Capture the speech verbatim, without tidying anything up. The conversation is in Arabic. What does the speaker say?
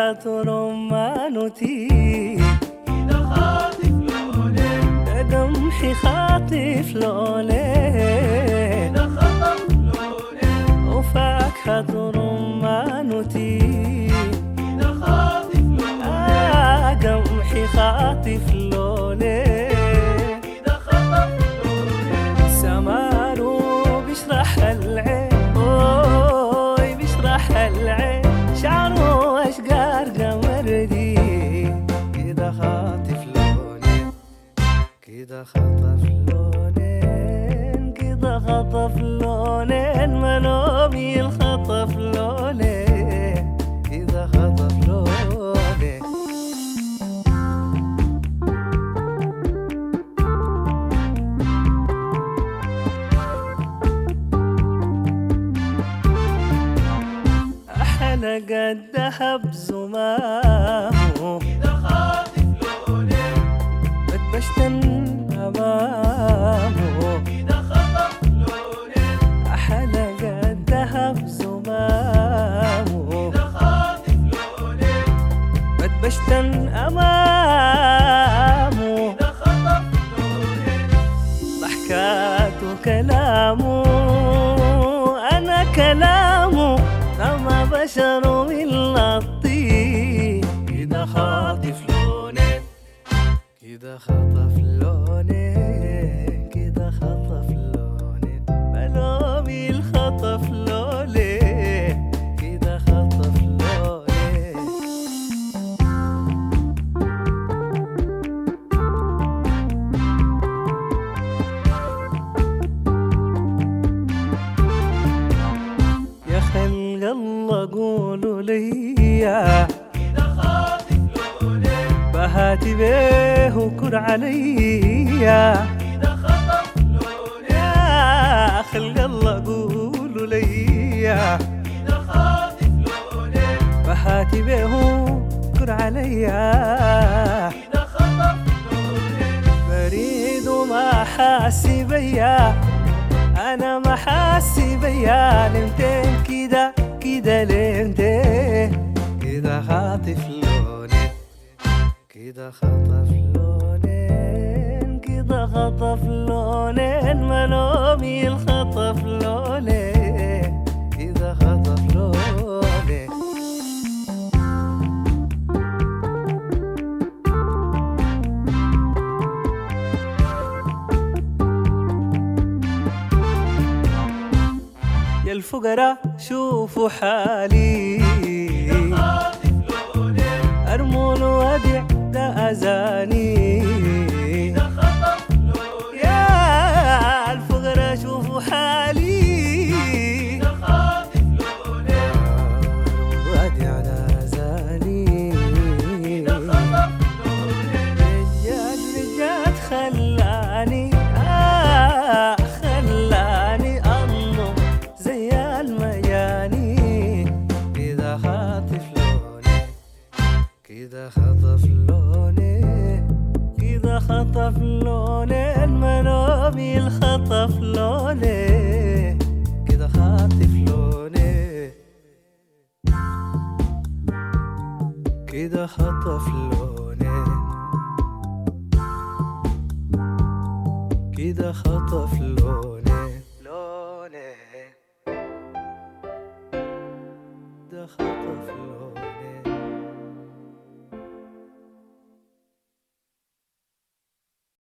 فاكهة رمانتي كده خاطف لونين، ده قمحي خاطف لونين، كده خطف لونين، وفاكهة رمانتي كده خاطف لونين، آه قمحي خاطف لونين، كده خطف لونين، سماره بيشرح العين، اوي بيشرح العين، شعره اشقار قمردي كده خاطف لونين، كده خطف لونين، كده خطف لونين، منومي الخطف لونين، كده خطف لونين. حلق الذهب زمامه كده خاطف لونين، بتبشتن أمامه، كده خطف لونين، حلق الذهب زمامه كده خاطف لونين، بتبشتن أمامه، كده خطف لونين، ضحكاته كلامه أنا كلامه لما بشر من الطين، كده خاطف لونين، كده خطف لونين، كده خطف لونين، بلومي الخطف لونين، كده خطف لونين. يا خلق الله قولوا ليا كده خاطف لونين، بهاتي بيه وكر عليا، كده خطف لونين، يا خلق الله قولوا ليا كده خاطف لونين، بهاتي بيه وكر عليا، كده خطف لونين، بريد وما حاسي بيا، انا ما حاسي بيا، لمتين كده كده لمتين، كده خاطف لونين، كده خطف لونين، كده خطف لونين، منومي الخطف لونين، كده خطف لونين. يا الفقراء شوفوا حالي، خاطف لونين، أرمون وادع ده أزاني، كده خطف لونين، يا الفقراء شوفوا حالي، كده خاطف لونين، أرمون وادع ده أزاني، كده خطف لونين، رجال رجال خلاني آه خلاني أنظر زي المجاني، كده خاطف لوني، كده خطف لوني، كده خطف لوني، منومي الخطف لوني، كده خاطف لوني، كده خطف لوني، كده خطف لوني لوني، كده خطف لوني.